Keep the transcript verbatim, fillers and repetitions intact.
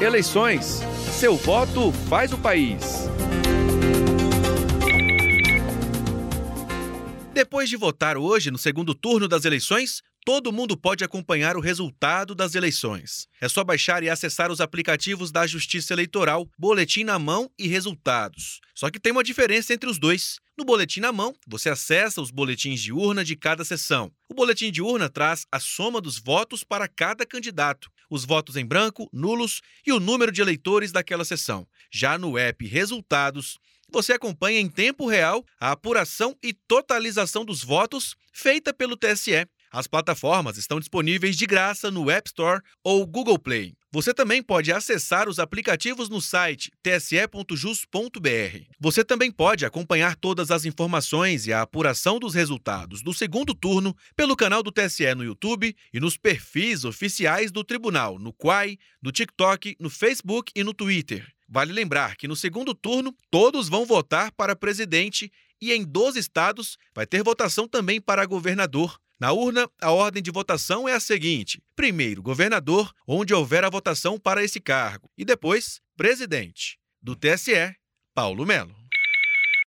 Eleições. Seu voto faz o país. Depois de votar hoje no segundo turno das eleições, todo mundo pode acompanhar o resultado das eleições. É só baixar e acessar os aplicativos da Justiça Eleitoral, Boletim na Mão e Resultados. Só que tem uma diferença entre os dois. No Boletim na Mão, você acessa os boletins de urna de cada sessão. O boletim de urna traz a soma dos votos para cada candidato, os votos em branco, nulos e o número de eleitores daquela sessão. Já no app Resultados, você acompanha em tempo real a apuração e totalização dos votos feita pelo T S E. As plataformas estão disponíveis de graça no App Store ou Google Play. Você também pode acessar os aplicativos no site t s e ponto jus ponto b r. Você também pode acompanhar todas as informações e a apuração dos resultados do segundo turno pelo canal do T S E no YouTube e nos perfis oficiais do Tribunal, no Quai, no TikTok, no Facebook e no Twitter. Vale lembrar que no segundo turno, todos vão votar para presidente e em doze estados vai ter votação também para governador. Na urna, a ordem de votação é a seguinte: primeiro, governador, onde houver a votação para esse cargo, e depois, presidente. Do T S E, Paulo Melo.